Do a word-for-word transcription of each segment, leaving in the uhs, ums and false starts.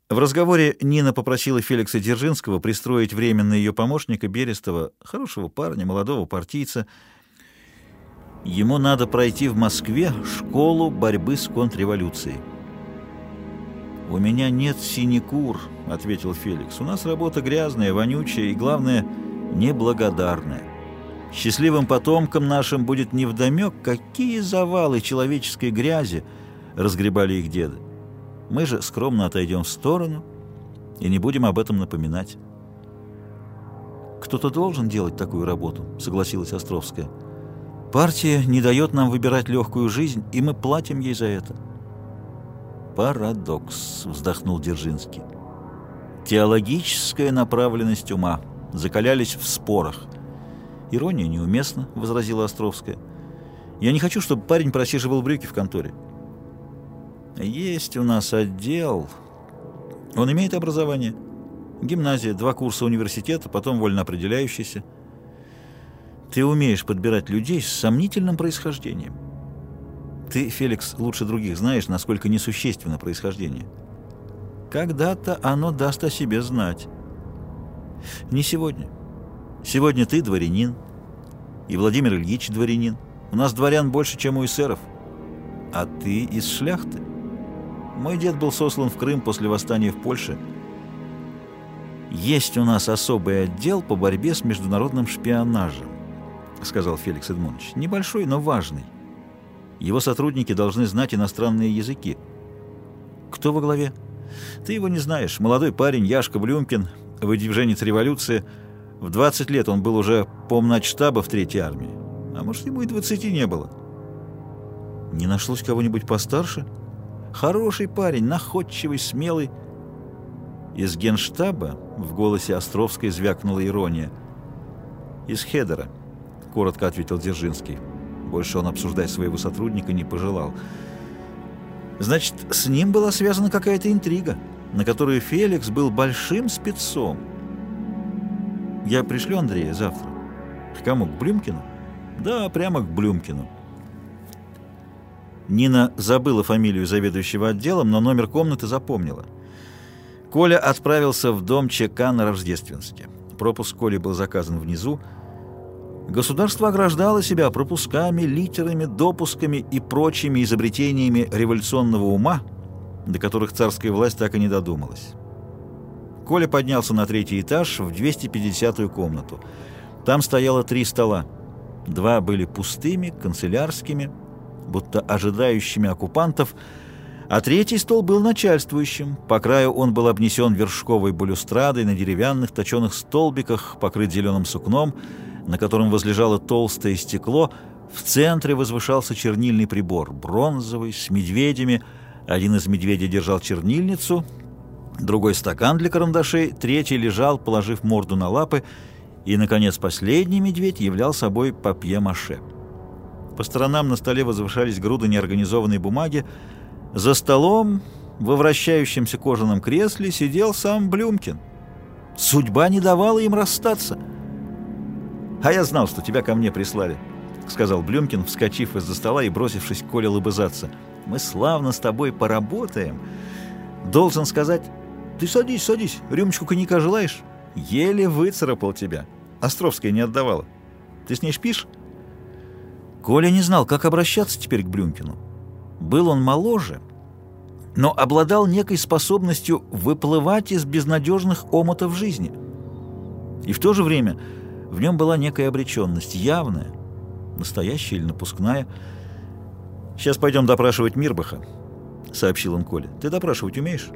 В разговоре Нина попросила Феликса Дзержинского пристроить временно ее помощника Берестова, хорошего парня, молодого партийца. Ему надо пройти в Москве школу борьбы с контрреволюцией. «У меня нет синекур», — ответил Феликс. «У нас работа грязная, вонючая и, главное, неблагодарная. Счастливым потомкам нашим будет невдомек, какие завалы человеческой грязи разгребали их деды. Мы же скромно отойдем в сторону и не будем об этом напоминать». «Кто-то должен делать такую работу», — согласилась Островская. «Партия не дает нам выбирать легкую жизнь, и мы платим ей за это». «Парадокс», — вздохнул Дзержинский. «Теологическая направленность ума. Закалялись в спорах». «Ирония неуместна», — возразила Островская. «Я не хочу, чтобы парень просиживал брюки в конторе». «Есть у нас отдел. Он имеет образование. Гимназия, два курса университета, потом вольно определяющийся. Ты умеешь подбирать людей с сомнительным происхождением. Ты, Феликс, лучше других знаешь, насколько несущественно происхождение. Когда-то оно даст о себе знать. Не сегодня. Сегодня ты дворянин, и Владимир Ильич дворянин. У нас дворян больше, чем у эсеров. А ты из шляхты. Мой дед был сослан в Крым после восстания в Польше. Есть у нас особый отдел по борьбе с международным шпионажем», — сказал Феликс Эдмундович. «Небольшой, но важный. Его сотрудники должны знать иностранные языки». «Кто во главе?» «Ты его не знаешь. Молодой парень Яшка Блюмкин, выдвиженец революции. В двадцать лет он был уже помначштаба в Третьей армии. А может, ему и двадцати не было». «Не нашлось кого-нибудь постарше?» «Хороший парень, находчивый, смелый». «Из генштаба?» — в голосе Островской звякнула ирония. «Из Хедера», — коротко ответил Дзержинский. Больше он обсуждать своего сотрудника не пожелал. «Значит, с ним была связана какая-то интрига, на которую Феликс был большим спецом. Я пришлю Андрея завтра». «К кому? К Блюмкину?» «Да, прямо к Блюмкину». Нина забыла фамилию заведующего отделом, но номер комнаты запомнила. Коля отправился в дом ЧК на Рождественске. Пропуск Коли был заказан внизу. Государство ограждало себя пропусками, литерами, допусками и прочими изобретениями революционного ума, до которых царская власть так и не додумалась. Коля поднялся на третий этаж в двести пятидесятую комнату. Там стояло три стола. Два были пустыми, канцелярскими, будто ожидающими оккупантов, а третий стол был начальствующим. По краю он был обнесен вершковой балюстрадой на деревянных точеных столбиках, покрыт зеленым сукном, на котором возлежало толстое стекло. В центре возвышался чернильный прибор, бронзовый, с медведями. Один из медведей держал чернильницу, другой — стакан для карандашей, третий лежал, положив морду на лапы, и, наконец, последний медведь являл собой папье-маше. По сторонам на столе возвышались груды неорганизованной бумаги. За столом, во вращающемся кожаном кресле, сидел сам Блюмкин. Судьба не давала им расстаться. «А я знал, что тебя ко мне прислали», — сказал Блюмкин, вскочив из-за стола и бросившись к Коле лыбызаться. «Мы славно с тобой поработаем. Должен сказать...» «Ты садись, садись. Рюмочку коньяка желаешь?» «Еле выцарапал тебя. Островская не отдавала. Ты с ней шпишь?» Коля не знал, как обращаться теперь к Блюмкину. Был он моложе, но обладал некой способностью выплывать из безнадежных омутов жизни. И в то же время в нем была некая обреченность, явная, настоящая или напускная. «Сейчас пойдем допрашивать Мирбаха», — сообщил он Коле. «Ты допрашивать умеешь?»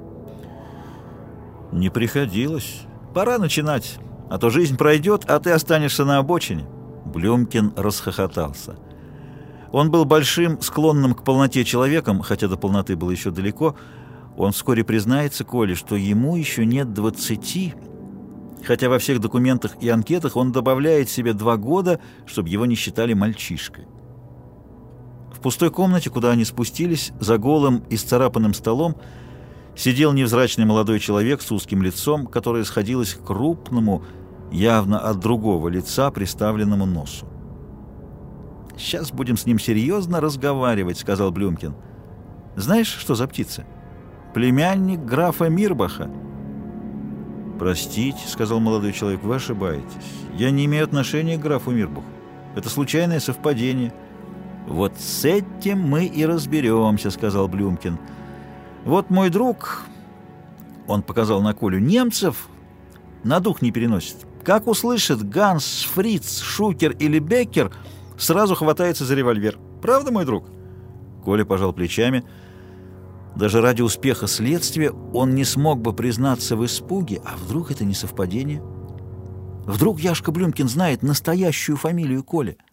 «Не приходилось. Пора начинать, а то жизнь пройдет, а ты останешься на обочине». Блюмкин расхохотался. Он был большим, склонным к полноте человеком, хотя до полноты было еще далеко. Он вскоре признается Коле, что ему еще нет двадцати, хотя во всех документах и анкетах он добавляет себе два года, чтобы его не считали мальчишкой. В пустой комнате, куда они спустились, за голым и сцарапанным столом, сидел невзрачный молодой человек с узким лицом, которое сходилось к крупному, явно от другого лица, приставленному носу. «Сейчас будем с ним серьезно разговаривать», — сказал Блюмкин. «Знаешь, что за птица?» племянник графа Мирбаха». «Простите», — сказал молодой человек, — «вы ошибаетесь. Я не имею отношения к графу Мирбаху. Это случайное совпадение». «Вот с этим мы и разберемся», — сказал Блюмкин. «Вот мой друг...» — он показал на Колю. «Немцев на дух не переносит. Как услышит Ганс, Фриц, Шукер или Беккер, сразу хватается за револьвер. Правда, мой друг?» Коля пожал плечами. Даже ради успеха следствия он не смог бы признаться в испуге. А вдруг это не совпадение? Вдруг Яшка Блюмкин знает настоящую фамилию Коли?